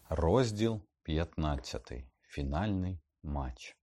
Розділ 15. Фінальний матч.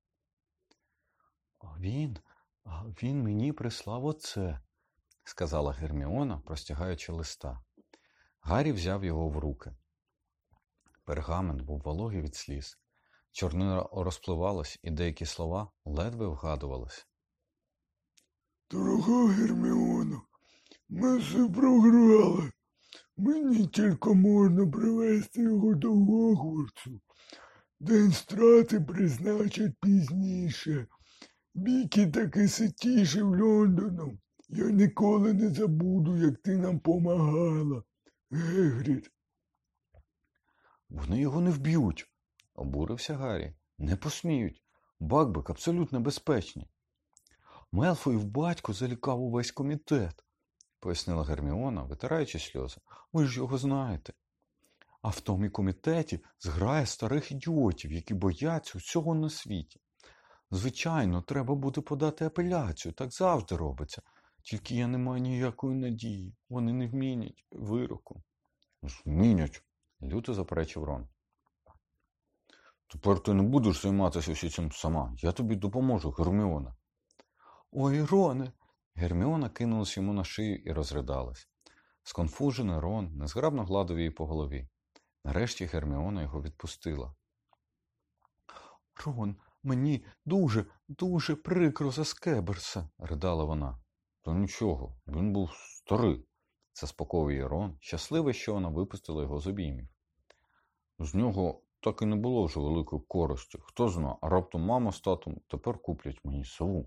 Він мені прислав оце, сказала Герміона, простягаючи листа. Гаррі взяв його в руки. Пергамент був вологий від сліз. Чорнило розпливалось, і деякі слова ледве вгадувались. Дорога Герміона, ми все програли. Мені тільки можна привезти його до Гогвартсу. День страти призначать пізніше. Вікі таки ситішив Лондоном. Я ніколи не забуду, як ти нам помагала. Гегрід. Вони його не вб'ють, обурився Гаррі. Не посміють. Бакбек абсолютно безпечний. Мелфоїв батько залякав увесь комітет, пояснила Герміона, витираючи сльози. Ви ж його знаєте. А в тому комітеті зграє старих ідіотів, які бояться усього на світі. Звичайно, треба буде подати апеляцію, так завжди робиться. Тільки я не маю ніякої надії. Вони не вмінять вироку. Змінять, люто заперечив Рон. Тепер ти не будеш займатися всім цим сама. Я тобі допоможу, Герміона. Ой, Роне! Герміона кинулась йому на шию і розридалась. Сконфужений Рон незграбно гладив її по голові. Нарешті Герміона його відпустила. Рон, мені дуже прикро за Скеберса, ридала вона. Та нічого, він був старий, заспокоює Рон, щасливий, що вона випустила його з обіймів. З нього так і не було вже великої користі. Хто зна, а раптом мама з татом тепер куплять мені сову.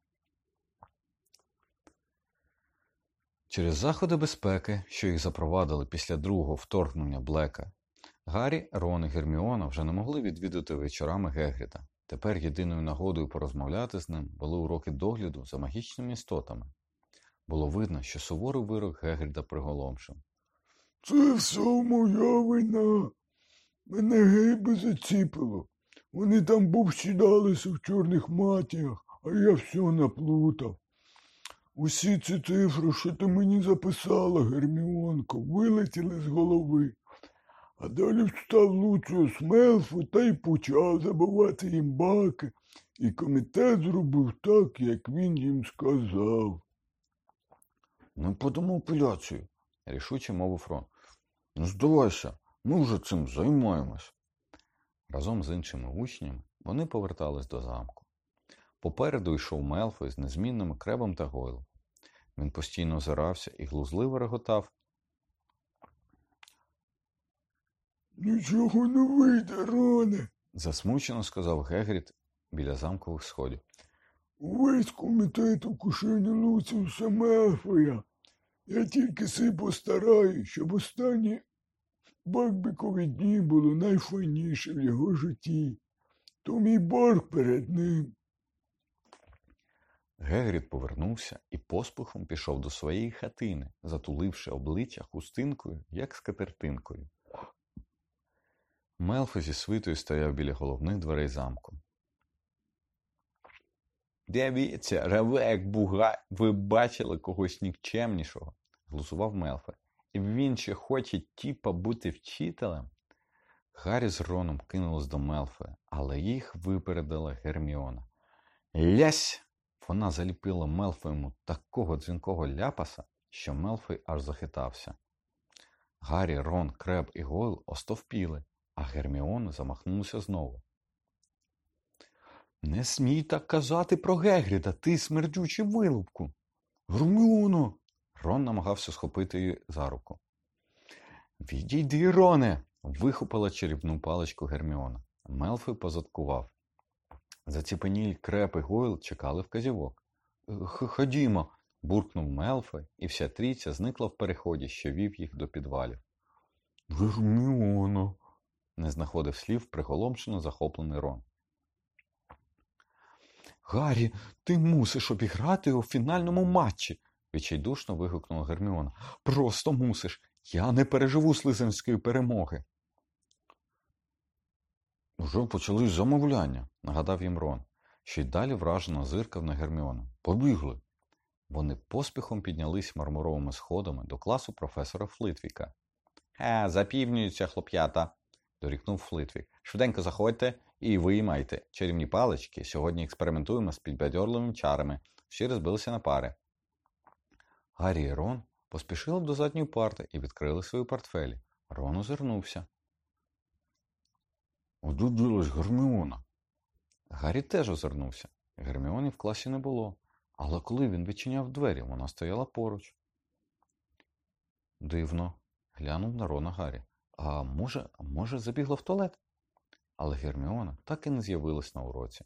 Через заходи безпеки, що їх запровадили після другого вторгнення Блека, Гаррі, Рон і Герміона вже не могли відвідати вечорами Гегріда. Тепер єдиною нагодою порозмовляти з ним були уроки догляду за магічними істотами. Було видно, що суворий вирок Гегріда приголомшив. Це все моя вина. Мене гейби заціпило. Вони там бовсідалися в чорних матіях, а я все наплутав. Усі ці цифри, що ти мені записала, Герміонко, вилетіли з голови. А далі встав Луціус Мелфой та й почав забивати їм баки, і комітет зробив так, як він їм сказав. Ми подамо апеляцію, рішуче мовив Рон. Ну, здавайся, ми вже цим займаємось. Разом з іншими учнями вони повертались до замку. Попереду йшов Мелфой з незмінними Кребом та Гойлом. Він постійно озирався і глузливо реготав. Нічого не вийде, Роне, Засмучено сказав Гегрід біля замкових сходів. увесь комітет у кишені Луціуса Мелфоя. Я тільки си постараю, щоб останні Бакбекові дні було найфайніше в його житті. То мій борг перед ним. Гегрід повернувся і поспіхом пішов до своєї хатини, затуливши обличчя хустинкою, як скатертинкою. Мелфой зі свитою стояв біля головних дверей замку. «Дивіться, реве, як бугай, ви бачили когось нікчемнішого?» – глузував Мелфой. «І він ще хоче тіпа бути вчителем?» Гаррі з Роном кинулись до Мелфоя, але їх випередила Герміона. «Лясь!» Вона заліпила Мелфоєму такого дзвінкого ляпаса, що Мелфой аж захитався. Гаррі, Рон, Креб і Гойл остовпіли, а Герміона замахнулася знову. «Не смій так казати про Гегріда, ти смердючий вилупку!» «Герміоно!» Рон намагався схопити її за руку. «Відійди, Роне!» Вихопила чарівну паличку Герміона. Мелфой позадкував. Заціпенілі Креб і Гойл чекали вказівок. «Ходімо!» – буркнув Мелфой, і вся трійця зникла в переході, що вів їх до підвалів. Герміона! Не знаходив слів приголомшено захоплений Рон. «Гаррі, ти мусиш обіграти у фінальному матчі!» – відчайдушно вигукнула Герміона. «Просто мусиш! Я не переживу слизанської перемоги!» «Вже почались замовляння», – нагадав їм Рон, що й далі вражено зиркав на Герміону. «Побігли!» Вони поспіхом піднялись мармуровими сходами до класу професора Флитвіка. «Запівнюються, хлоп'ята!» дорікнув Флитвік. Швиденько заходьте і виймайте чарівні палички. Сьогодні експериментуємо з підбадьорливими чарами. Всі розбилися на пари. Гаррі і Рон поспішили до задньої парти і відкрили свої портфелі. Рон озирнувся. «А де ділась Герміона?» Гаррі теж озирнувся. Герміони в класі не було. Але коли він відчиняв двері, вона стояла поруч. Дивно, глянув на Рона Гаррі. А може забігла в туалет? Але Герміона так і не з'явилась на уроці.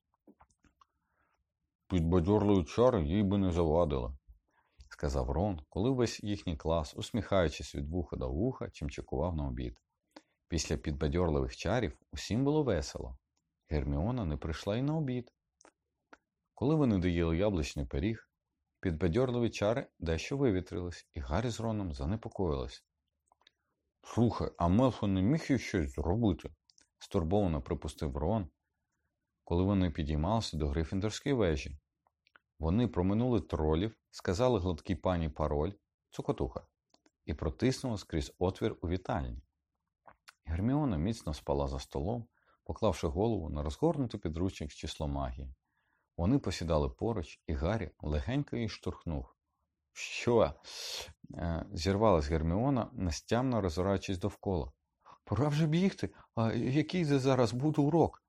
«Підбадьорливі чари їй би не завадили», – сказав Рон, коли весь їхній клас, усміхаючись від вуха до вуха, чимчикував на обід. Після підбадьорливих чарів усім було весело. Герміона не прийшла й на обід. Коли вони доїли яблучний пиріг, підбадьорливі чари дещо вивітрились, і Гаррі з Роном занепокоїлись. «Слухай, а Мелфой не міг їй щось зробити?» – стурбовано припустив Рон, коли вони підіймалися до Грифіндорської вежі. Вони проминули тролів, сказали гладкій пані пароль «Цукотуха» і протиснули скрізь отвір у вітальні. Герміона міцно спала за столом, поклавши голову на розгорнутий підручник з числом магії. Вони посідали поруч, і Гаррі легенько її штурхнув. «Що?» – зірвалась Герміона, нестямно роззираючись довкола. «Пора вже бігти. А який це зараз буде урок?»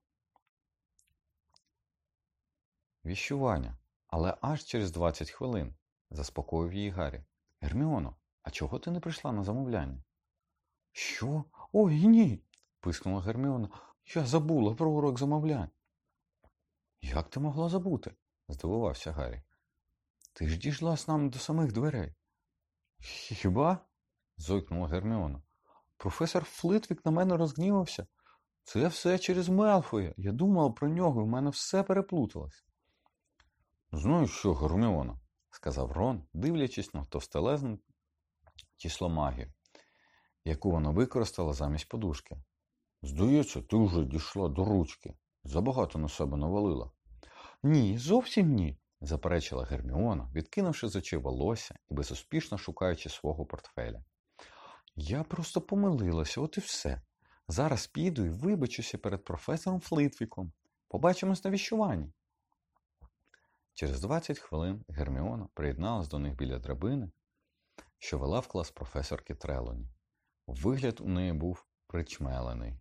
«Віщування. Але аж через 20 хвилин», – заспокоїв її Гаррі. «Герміоно, а чого ти не прийшла на замовляння?» «Що? Ой, ні!» – пискнула Герміона. «Я забула про урок замовлянь». «Як ти могла забути?» – здивувався Гаррі. «Ти ж дійшлась нам до самих дверей». «Хіба?» – зойкнула Герміона. «Професор Флитвік на мене розгнівався. Це все через Мелфоя. Я думала про нього, і в мене все переплуталось». «Знаєш що, Герміона?» – сказав Рон, дивлячись на товстелезну числомагію, яку вона використала замість подушки. «Здається, ти вже дійшла до ручки. Забагато на себе навалила». «Ні, зовсім ні», – заперечила Герміона, відкинувши з очей волосся і безуспішно шукаючи свого портфеля. «Я просто помилилася, от і все. Зараз піду і вибачуся перед професором Флитвіком. Побачимось на віщуванні». Через 20 хвилин Герміона приєдналась до них біля драбини, що вела в клас професорки Трелоні. Вигляд у неї був причмелений.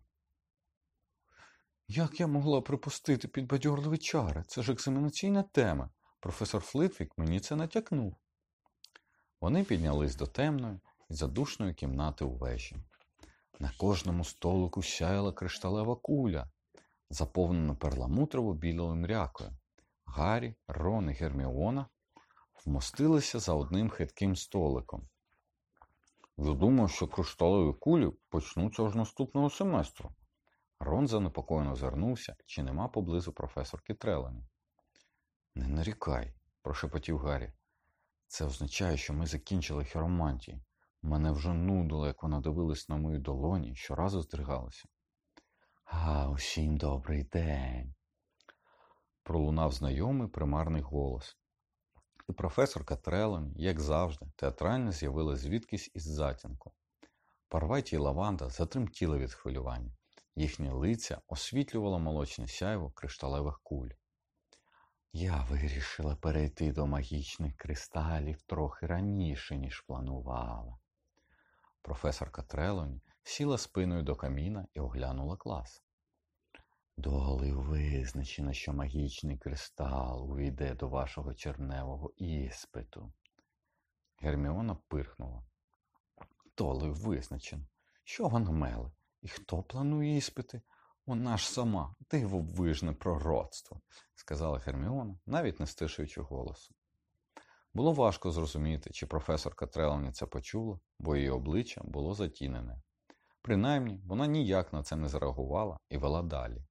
«Як я могла припустити підбадьорливі чари? Це ж екзаменаційна тема. Професор Флитвік мені це натякнув». Вони піднялись до темної і задушної кімнати у вежі. На кожному столику сяяла кришталева куля, заповнена перламутрово-білою мрякою. Гаррі, Рон і Герміона вмостилися за одним хитким столиком. «Я думаю, що кришталеві кулі почнуться аж наступного семестру». Рон занепокоєно озирнувся, чи нема поблизу професорки Трелоні. «Не нарікай», – прошепотів Гаррі. «Це означає, що ми закінчили хіромантію. Мене вже нудило, як вона дивилась на мої долоні і щоразу здригалася». Усім добрий день», – пролунав знайомий примарний голос. І професорка Трелоні, як завжди, театрально з'явилась звідкись із затінку. Парвайті і Лаванда затремтіли від хвилювання. Їхні лиця освітлювало молочне сяйво кришталевих куль. «Я вирішила перейти до магічних кристалів трохи раніше, ніж планувала». Професорка Трелоні сіла спиною до каміна і оглянула клас. «Долею визначено, що магічний кристал увійде до вашого червневого іспиту». Герміона пирхнула. «Долею визначено. Що вона меле? І хто планує іспити? Вона ж сама, дивовижне пророцтво», – сказала Герміона, навіть не стишуючи голосу. Було важко зрозуміти, чи професорка Трелоні це почула, бо її обличчя було затінене. Принаймні, вона ніяк на це не зареагувала і вела далі.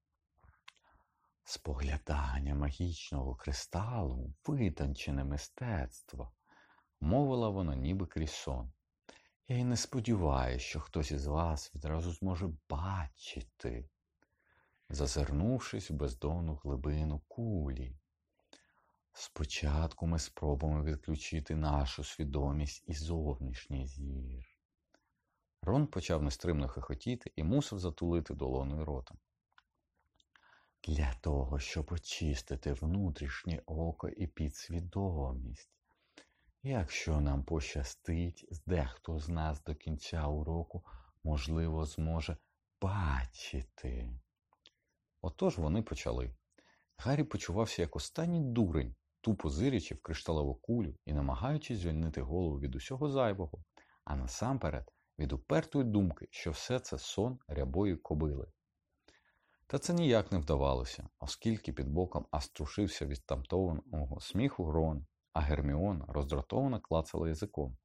«Споглядання магічного кристалу – витончене мистецтво», – мовила вона ніби крізь сон. «Я й не сподіваюся, що хтось із вас відразу зможе бачити», зазирнувшись в бездонну глибину кулі. «Спочатку ми спробуємо відключити нашу свідомість і зовнішній зір. Рон почав нестримно хихотіти і мусив затулити долоною рота. Для того, щоб очистити внутрішнє око і підсвідомість. Якщо нам пощастить, дехто з нас до кінця уроку, можливо, зможе бачити. Отож вони почали. Гаррі почувався як останній дурень, тупо зирячи в кришталеву кулю і намагаючись звільнити голову від усього зайвого, а насамперед від упертої думки, що все це сон рябої кобили. Та це ніяк не вдавалося, оскільки під боком аж трушився від тамтованого сміху Рон, а Герміона роздратовано клацала язиком.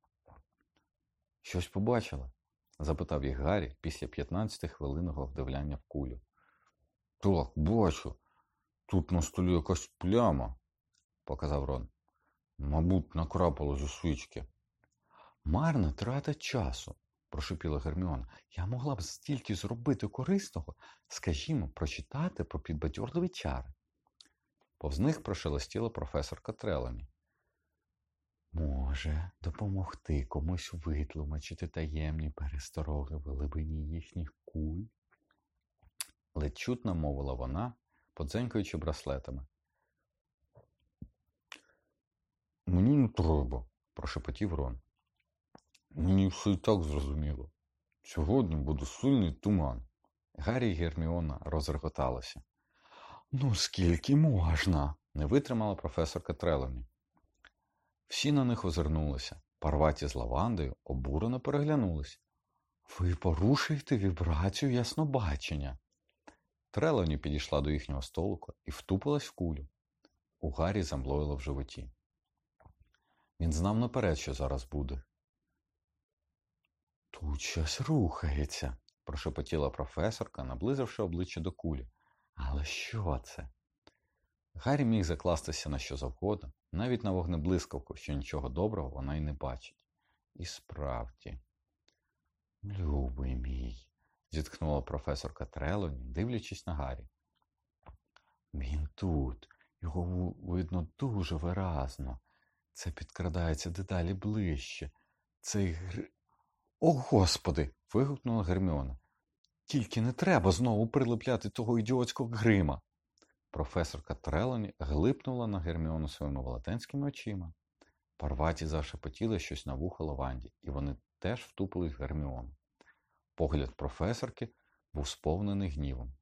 «Щось побачила?» – запитав їх Гаррі після 15-хвилинного вдивляння в кулю. «Так, бачу. Тут на столі якась пляма», – показав Рон. «Мабуть, накрапало зі свічки». «Марна трата часу», – прошепіла Герміона. «Я могла б стільки зробити корисного, скажімо, прочитати про підбадьорливі чари». Повз них прошелестіла професорка Трелані. «Може, допомогти комусь витлумачити таємні перестороги в глибині їхніх куль?» Ледь чутно мовила вона, подзенькаючи браслетами. «Мені не треба», – прошепотів Рон. «Мені все і так зрозуміло. Сьогодні буде сильний туман». Гаррі і Герміона розреготалися. «Ну скільки можна?» – не витримала професорка Трелані. Всі на них озирнулися. Парваті з Лавандою обурено переглянулись. «Ви порушуєте вібрацію яснобачення». Трелані підійшла до їхнього столика і втупилась в кулю. У Гаррі замлоїло в животі. Він знав наперед, що зараз буде. «Тут щось рухається», – прошепотіла професорка, наблизивши обличчя до кулі. «Але що це?» Гаррі міг закластися на що завгодно, навіть на вогнеблискавку, що нічого доброго вона й не бачить. І справді. «Любий мій», – зітхнула професорка Трелані, дивлячись на Гаррі. «Він тут. Його видно дуже виразно. Це підкрадається дедалі ближче. Цей О, Господи!» – вигукнула Герміона. «Тільки не треба знову прилепляти того ідіотського грима!» Професорка Трелані глипнула на Герміону своїми велетенськими очима. Парваті зашепотіли щось на вухо Лаванді, і вони теж втупились в Герміону. Погляд професорки був сповнений гнівом.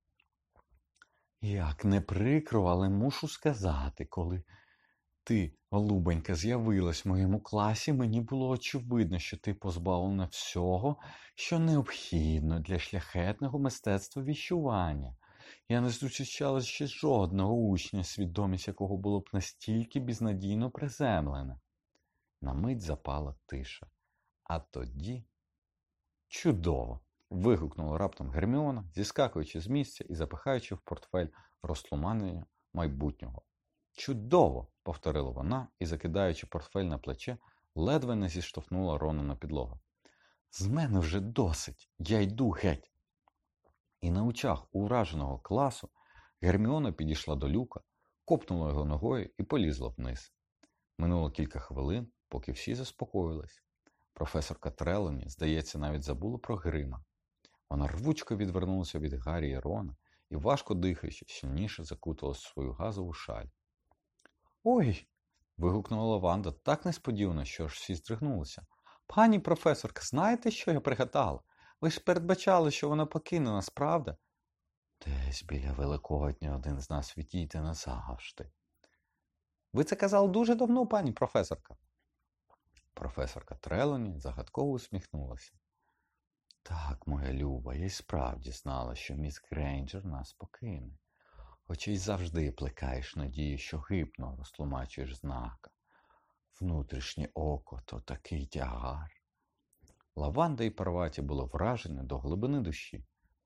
«Як не прикро, але мушу сказати, коли ти, голубенька, з'явилась в моєму класі, мені було очевидно, що ти позбавлена всього, що необхідно для шляхетного мистецтва віщування. Я не зустрічала ще жодного учня, свідомість якого було б настільки безнадійно приземлене». На мить запала тиша. А тоді... «Чудово!» – вигукнула раптом Герміона, зіскакуючи з місця і запихаючи в портфель розтлуманення майбутнього. «Чудово!» – повторила вона і, закидаючи портфель на плече, ледве не зіштовхнула Рона на підлогу. «З мене вже досить! Я йду геть!» І на очах ураженого класу Герміона підійшла до люка, копнула його ногою і полізла вниз. Минуло кілька хвилин, поки всі заспокоїлись. Професорка Трелані, здається, навіть забула про грима. Вона рвучко відвернулася від Гаррі і Рона і, важко дихаючи, сильніше закуталась в свою газову шаль. «Ой!» – вигукнула Лаванда так несподівано, що аж всі здригнулися. «Пані професорка, знаєте, що я пригадала? Ви ж передбачали, що вона покине нас, правда?» «Десь біля Великодня один з нас відійде назавжди». «Ви це казали дуже давно, пані професорка?» Професорка Трелані загадково усміхнулася. «Так, моя люба, я й справді знала, що міс Грейнджер нас покине. Хоча й завжди плекаєш надію, що гибно розтлумачуєш знака. Внутрішнє око – то такий тягар». Лаванда і Парваті були вражені до глибини душі.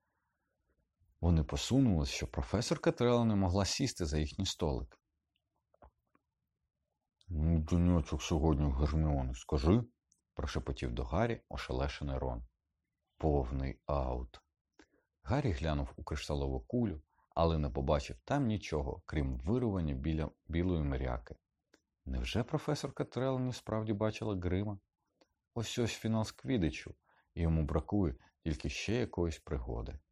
Вони посунулись, що професорка Трелані могла сісти за їхній столик. «Денечок сьогодні в Герміони, скажи», – прошепотів до Гаррі ошелешений Рон. «Повний аут». Гаррі глянув у кришталову кулю, але не побачив там нічого, крім вирування біля білої мряки. Невже професорка Трелані справді бачила грима? Ось фінал з Квіддичу, і йому бракує тільки ще якоїсь пригоди.